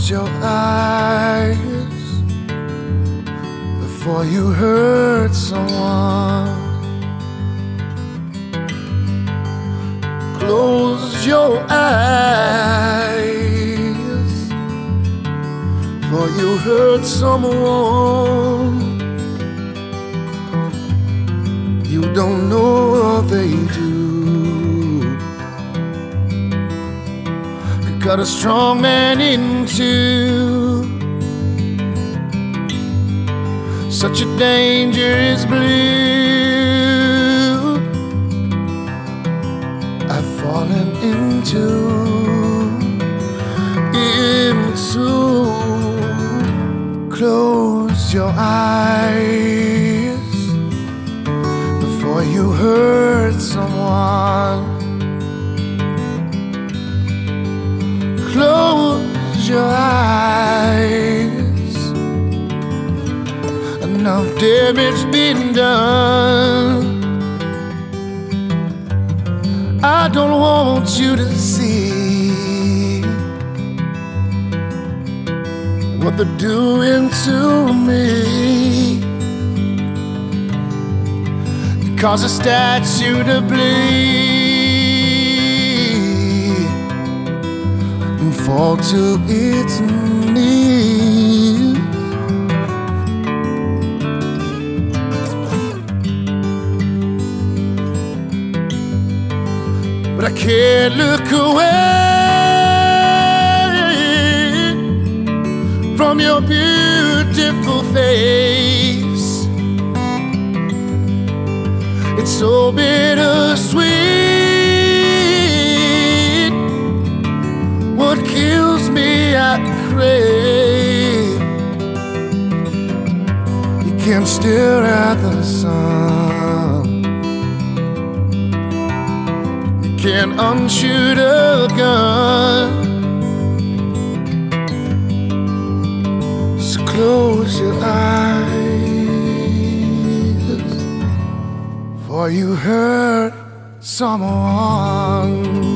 Close your eyes before you hurt someone. Close your eyes before you hurt someone. You don't know what they do. Could cut a strong man in two. Such a dangerous blue I've fallen into. Close your eyes before you hurt someone. Close your eyes. Enough damage been done. I don't want you to see what they're doing to me. It caused a statue to bleed and fall to its knees. But I can't look away from your beautiful face. It's so bittersweet. What kills me, I crave. You can't stare at the sun. You can't unshoot a gun. Close your eyes before you hurt someone.